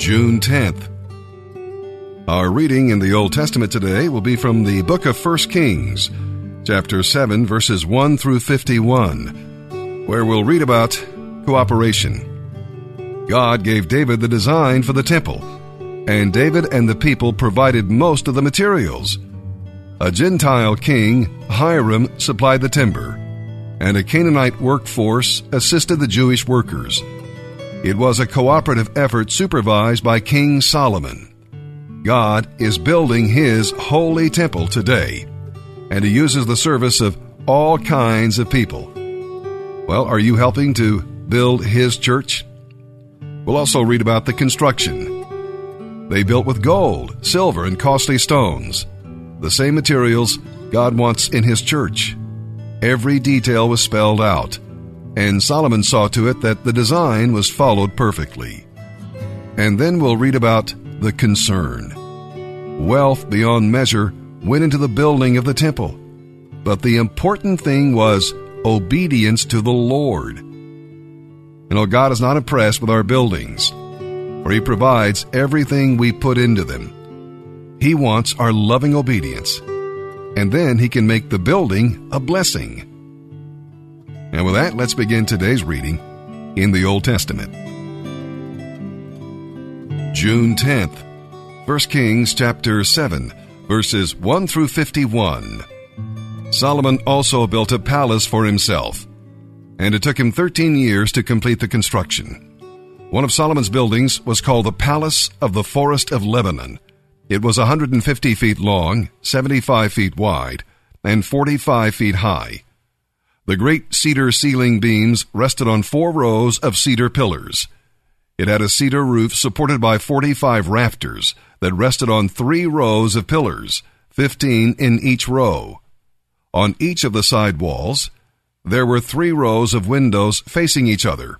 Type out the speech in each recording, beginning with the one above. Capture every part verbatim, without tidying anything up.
June tenth. Our reading in the Old Testament today will be from the book of First Kings, chapter seven, verses one through fifty-one, where we'll read about cooperation. God gave David the design for the temple, and David and the people provided most of the materials. A Gentile king, Hiram, supplied the timber, and a Canaanite workforce assisted the Jewish workers. It was a cooperative effort supervised by King Solomon. God is building His holy temple today, and He uses the service of all kinds of people. Well, are you helping to build His church? We'll also read about the construction. They built with gold, silver, and costly stones, the same materials God wants in His church. Every detail was spelled out, and Solomon saw to it that the design was followed perfectly. And then we'll read about the concern. Wealth beyond measure went into the building of the temple, but the important thing was obedience to the Lord. You know, God is not impressed with our buildings, for He provides everything we put into them. He wants our loving obedience, and then He can make the building a blessing. And with that, let's begin today's reading in the Old Testament. June tenth, First Kings chapter seven, verses one through fifty-one. Solomon also built a palace for himself, and it took him thirteen years to complete the construction. One of Solomon's buildings was called the Palace of the Forest of Lebanon. It was one hundred fifty feet long, seventy-five feet wide, and forty-five feet high. The great cedar ceiling beams rested on four rows of cedar pillars. It had a cedar roof supported by forty-five rafters that rested on three rows of pillars, fifteen in each row. On each of the side walls, there were three rows of windows facing each other.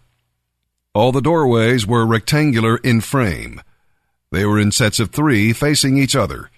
All the doorways were rectangular in frame. They were in sets of three facing each other.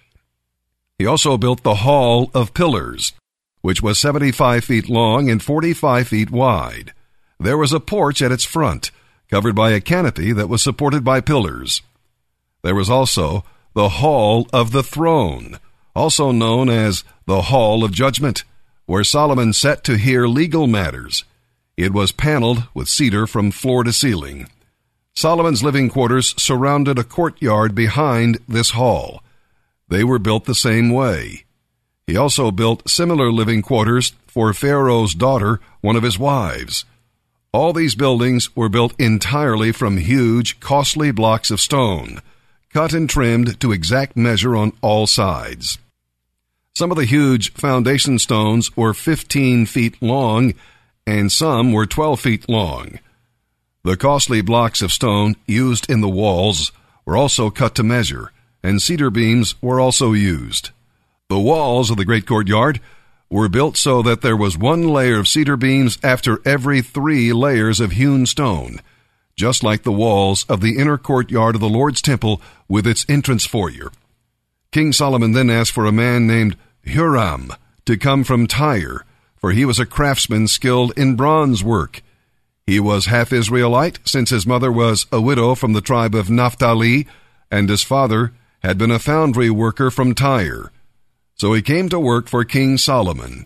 He also built the Hall of Pillars, which was seventy-five feet long and forty-five feet wide. There was a porch at its front, covered by a canopy that was supported by pillars. There was also the Hall of the Throne, also known as the Hall of Judgment, where Solomon sat to hear legal matters. It was paneled with cedar from floor to ceiling. Solomon's living quarters surrounded a courtyard behind this hall. They were built the same way. He also built similar living quarters for Pharaoh's daughter, one of his wives. All these buildings were built entirely from huge, costly blocks of stone, cut and trimmed to exact measure on all sides. Some of the huge foundation stones were fifteen feet long, and some were twelve feet long. The costly blocks of stone used in the walls were also cut to measure, and cedar beams were also used. The walls of the great courtyard were built so that there was one layer of cedar beams after every three layers of hewn stone, just like the walls of the inner courtyard of the Lord's temple with its entrance foyer. King Solomon then asked for a man named Huram to come from Tyre, for he was a craftsman skilled in bronze work. He was half Israelite, since his mother was a widow from the tribe of Naphtali, and his father had been a foundry worker from Tyre. So he came to work for King Solomon.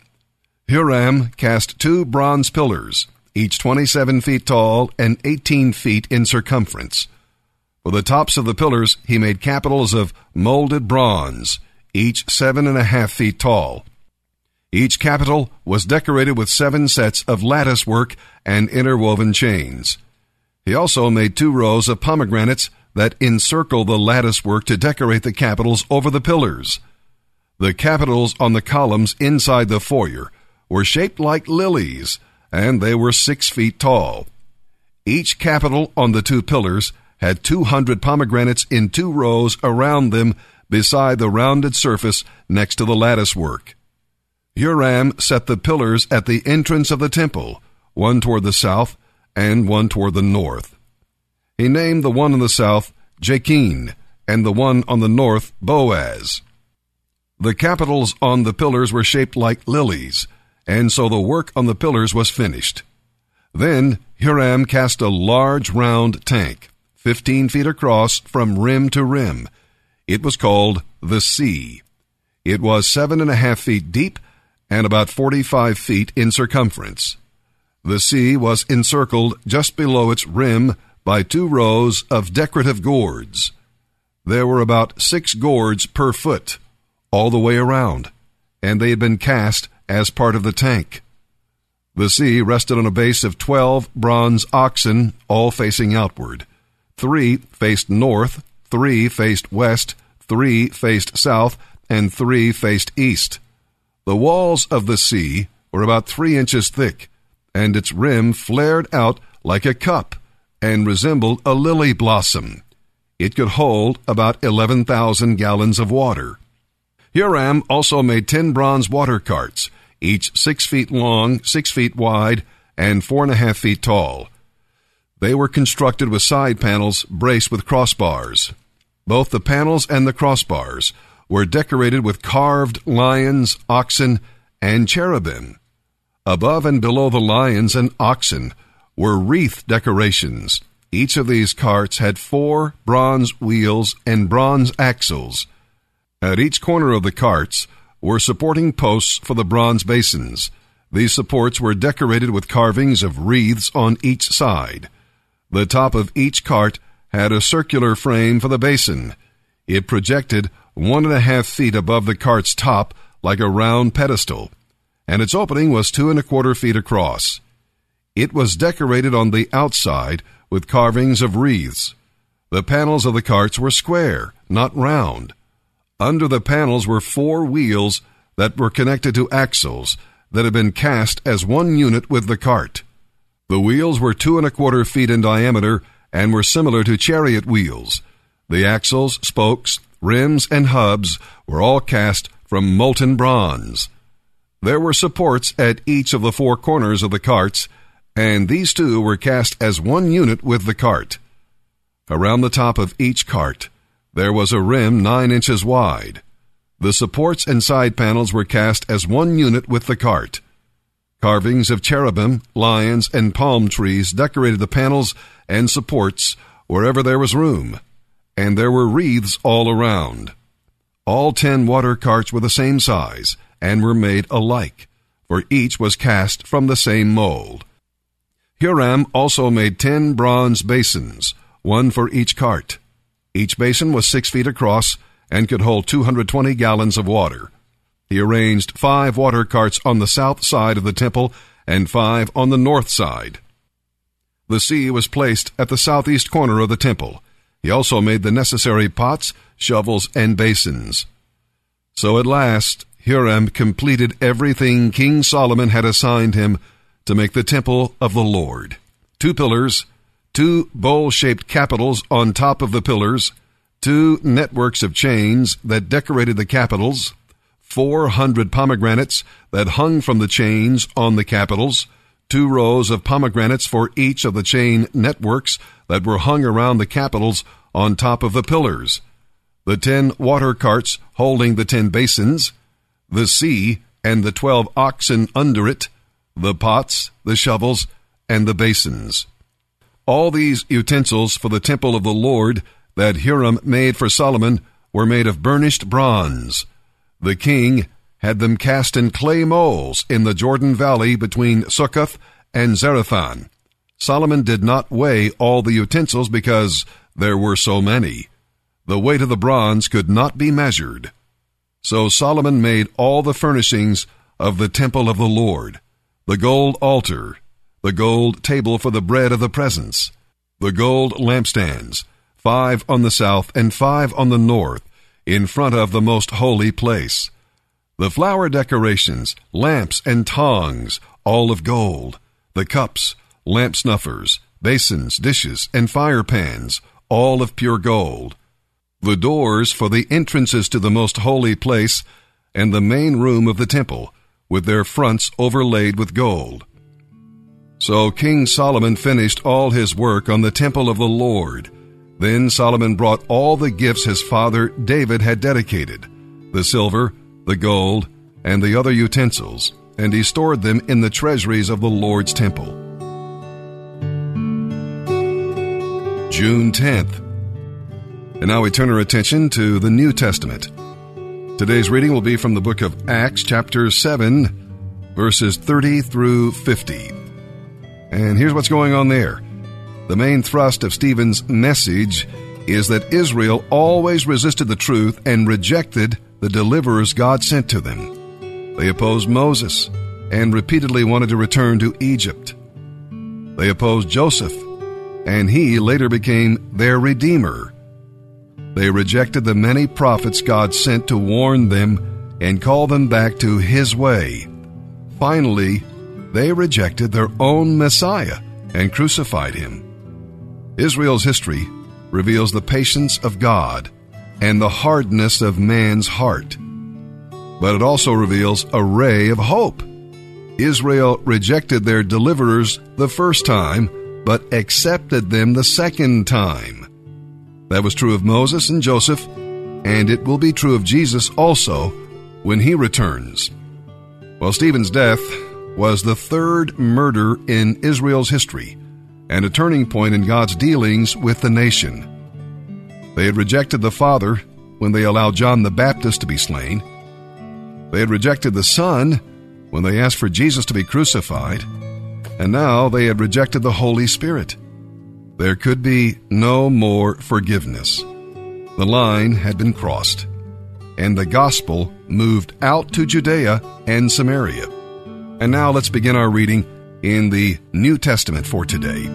Huram cast two bronze pillars, each twenty-seven feet tall and eighteen feet in circumference. For the tops of the pillars he made capitals of molded bronze, each seven and a half feet tall. Each capital was decorated with seven sets of lattice work and interwoven chains. He also made two rows of pomegranates that encircle the lattice work to decorate the capitals over the pillars. The capitals on the columns inside the foyer were shaped like lilies, and they were six feet tall. Each capital on the two pillars had two hundred pomegranates in two rows around them beside the rounded surface next to the lattice work. Huram set the pillars at the entrance of the temple, one toward the south and one toward the north. He named the one on the south Jachin, and the one on the north Boaz. The capitals on the pillars were shaped like lilies, and so the work on the pillars was finished. Then Huram cast a large round tank, fifteen feet across from rim to rim. It was called the Sea. It was seven and a half feet deep and about forty-five feet in circumference. The sea was encircled just below its rim by two rows of decorative gourds. There were about six gourds per foot, all the way around, and they had been cast as part of the tank. The sea rested on a base of twelve bronze oxen, all facing outward. Three faced north, three faced west, three faced south, and three faced east. The walls of the sea were about three inches thick, and its rim flared out like a cup and resembled a lily blossom. It could hold about eleven thousand gallons of water. Huram also made ten bronze water carts, each six feet long, six feet wide, and four and a half feet tall. They were constructed with side panels braced with crossbars. Both the panels and the crossbars were decorated with carved lions, oxen, and cherubim. Above and below the lions and oxen were wreath decorations. Each of these carts had four bronze wheels and bronze axles. At each corner of the carts were supporting posts for the bronze basins. These supports were decorated with carvings of wreaths on each side. The top of each cart had a circular frame for the basin. It projected one and a half feet above the cart's top like a round pedestal, and its opening was two and a quarter feet across. It was decorated on the outside with carvings of wreaths. The panels of the carts were square, not round. Under the panels were four wheels that were connected to axles that had been cast as one unit with the cart. The wheels were two and a quarter feet in diameter and were similar to chariot wheels. The axles, spokes, rims, and hubs were all cast from molten bronze. There were supports at each of the four corners of the carts, and these two were cast as one unit with the cart. Around the top of each cart, there was a rim nine inches wide. The supports and side panels were cast as one unit with the cart. Carvings of cherubim, lions, and palm trees decorated the panels and supports wherever there was room, and there were wreaths all around. All ten water carts were the same size and were made alike, for each was cast from the same mold. Huram also made ten bronze basins, one for each cart. Each basin was six feet across and could hold two hundred twenty gallons of water. He arranged five water carts on the south side of the temple and five on the north side. The sea was placed at the southeast corner of the temple. He also made the necessary pots, shovels, and basins. So at last, Huram completed everything King Solomon had assigned him to make the temple of the Lord. Two pillars, two bowl-shaped capitals on top of the pillars, two networks of chains that decorated the capitals, four hundred pomegranates that hung from the chains on the capitals, two rows of pomegranates for each of the chain networks that were hung around the capitals on top of the pillars, the ten water carts holding the ten basins, the sea and the twelve oxen under it, the pots, the shovels, and the basins. All these utensils for the temple of the Lord that Huram made for Solomon were made of burnished bronze. The king had them cast in clay molds in the Jordan Valley between Succoth and Zarethan. Solomon did not weigh all the utensils because there were so many. The weight of the bronze could not be measured. So Solomon made all the furnishings of the temple of the Lord, the gold altar, the gold table for the bread of the presence, the gold lampstands, five on the south and five on the north, in front of the most holy place. The flower decorations, lamps and tongs, all of gold, the cups, lamp snuffers, basins, dishes, and fire pans, all of pure gold. The doors for the entrances to the most holy place and the main room of the temple, with their fronts overlaid with gold. So King Solomon finished all his work on the temple of the Lord. Then Solomon brought all the gifts his father David had dedicated, the silver, the gold, and the other utensils, and he stored them in the treasuries of the Lord's temple. June tenth. And now we turn our attention to the New Testament. Today's reading will be from the book of Acts, chapter seven, verses thirty through fifty. And here's what's going on there. The main thrust of Stephen's message is that Israel always resisted the truth and rejected the deliverers God sent to them. They opposed Moses and repeatedly wanted to return to Egypt. They opposed Joseph, and he later became their redeemer. They rejected the many prophets God sent to warn them and call them back to His way. Finally, they rejected their own Messiah and crucified Him. Israel's history reveals the patience of God and the hardness of man's heart. But it also reveals a ray of hope. Israel rejected their deliverers the first time, but accepted them the second time. That was true of Moses and Joseph, and it will be true of Jesus also when He returns. Well, Stephen's death was the third murder in Israel's history and a turning point in God's dealings with the nation. They had rejected the Father when they allowed John the Baptist to be slain. They had rejected the Son when they asked for Jesus to be crucified. And now they had rejected the Holy Spirit. There could be no more forgiveness. The line had been crossed, and the gospel moved out to Judea and Samaria. And now let's begin our reading in the New Testament for today.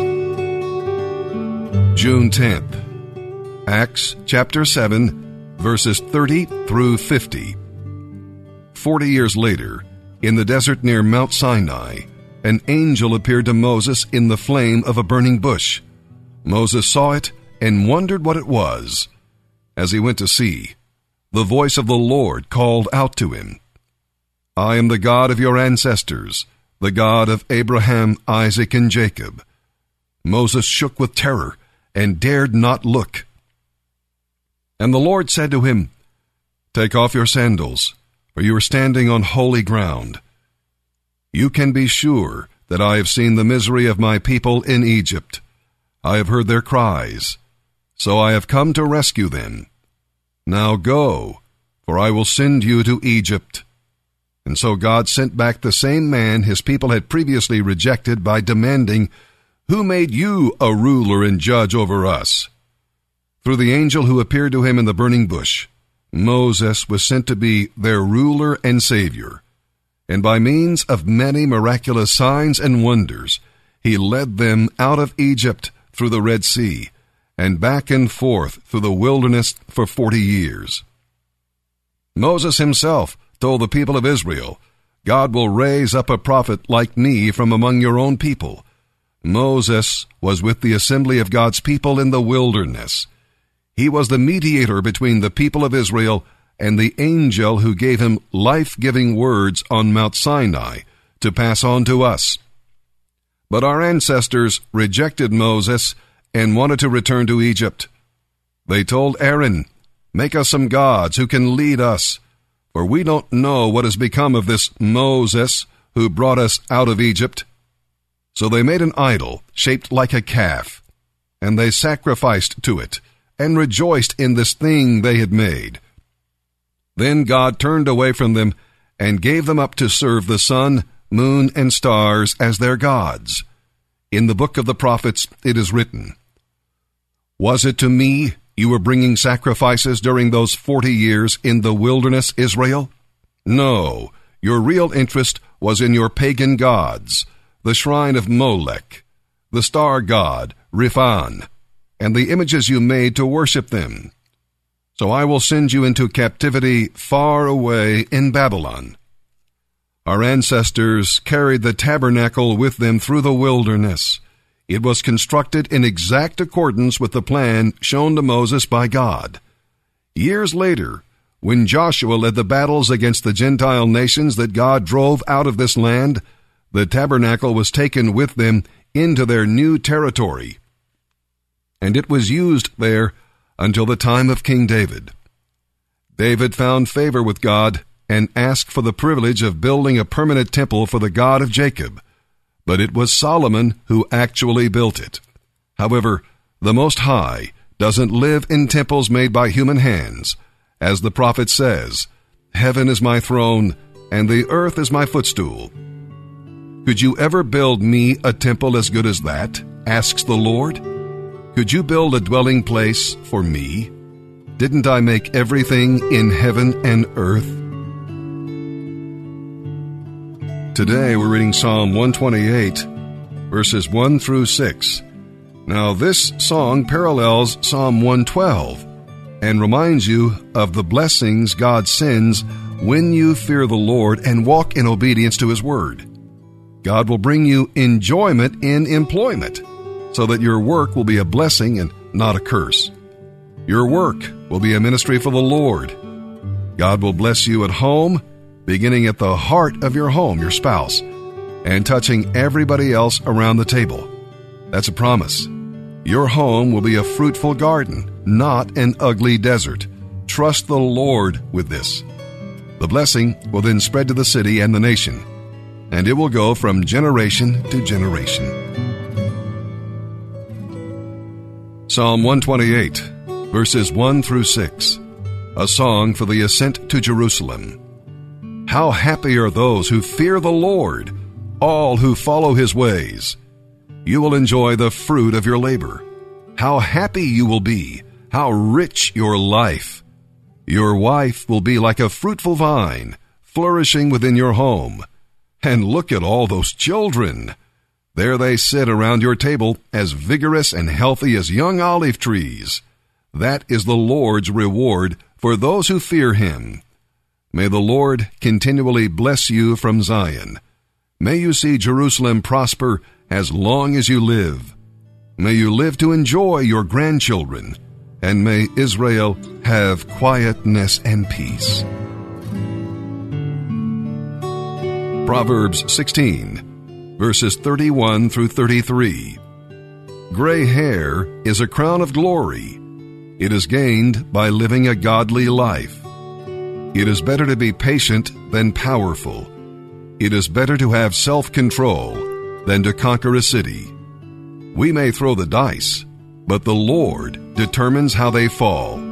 June tenth. Acts chapter seven, verses thirty through fifty. Forty years later, in the desert near Mount Sinai, an angel appeared to Moses in the flame of a burning bush. Moses saw it and wondered what it was. As he went to see, the voice of the Lord called out to him, "I am the God of your ancestors, the God of Abraham, Isaac, and Jacob." Moses shook with terror and dared not look. And the Lord said to him, "Take off your sandals, for you are standing on holy ground. You can be sure that I have seen the misery of my people in Egypt. I have heard their cries, so I have come to rescue them. Now go, for I will send you to Egypt." And so God sent back the same man His people had previously rejected by demanding, "Who made you a ruler and judge over us?" Through the angel who appeared to him in the burning bush, Moses was sent to be their ruler and savior. And by means of many miraculous signs and wonders, He led them out of Egypt through the Red Sea and back and forth through the wilderness for forty years. Moses himself told the people of Israel, "God will raise up a prophet like me from among your own people." Moses was with the assembly of God's people in the wilderness. He was the mediator between the people of Israel and the angel who gave him life-giving words on Mount Sinai to pass on to us. But our ancestors rejected Moses and wanted to return to Egypt. They told Aaron, "Make us some gods who can lead us, for we don't know what has become of this Moses who brought us out of Egypt." So they made an idol shaped like a calf, and they sacrificed to it and rejoiced in this thing they had made. Then God turned away from them and gave them up to serve the sun, moon, and stars as their gods. In the book of the prophets it is written, "Was it to me you were bringing sacrifices during those forty years in the wilderness, Israel? No, your real interest was in your pagan gods, the shrine of Molech, the star god Riphan, and the images you made to worship them. So I will send you into captivity far away in Babylon." Our ancestors carried the tabernacle with them through the wilderness. It was constructed in exact accordance with the plan shown to Moses by God. Years later, when Joshua led the battles against the Gentile nations that God drove out of this land, the tabernacle was taken with them into their new territory. And it was used there until the time of King David. David found favor with God and asked for the privilege of building a permanent temple for the God of Jacob, but it was Solomon who actually built it. However, The Most High doesn't live in temples made by human hands. As the prophet says, "Heaven is my throne, and the earth is my footstool." Could you ever build me a temple as good as that? Asks the Lord. Could you build a dwelling place for me? Didn't I make everything in heaven and earth? Today we're reading Psalm one twenty-eight, verses one through six. Now this song parallels Psalm one twelve and reminds you of the blessings God sends when you fear the Lord and walk in obedience to His word. God will bring you enjoyment in employment, so that your work will be a blessing and not a curse. Your work will be a ministry for the Lord. God will bless you at home, beginning at the heart of your home, your spouse, and touching everybody else around the table. That's a promise. Your home will be a fruitful garden, not an ugly desert. Trust the Lord with this. The blessing will then spread to the city and the nation, and it will go from generation to generation. Psalm one twenty-eight, verses one through six, a song for the ascent to Jerusalem. How happy are those who fear the Lord, all who follow His ways. You will enjoy the fruit of your labor. How happy you will be, how rich your life. Your wife will be like a fruitful vine, flourishing within your home. And look at all those children. There they sit around your table, as vigorous and healthy as young olive trees. That is the Lord's reward for those who fear Him. May the Lord continually bless you from Zion. May you see Jerusalem prosper as long as you live. May you live to enjoy your grandchildren, and may Israel have quietness and peace. Proverbs sixteen, verses thirty-one through thirty-three. Gray hair is a crown of glory. It is gained by living a godly life. It is better to be patient than powerful. It is better to have self-control than to conquer a city. We may throw the dice, but the Lord determines how they fall.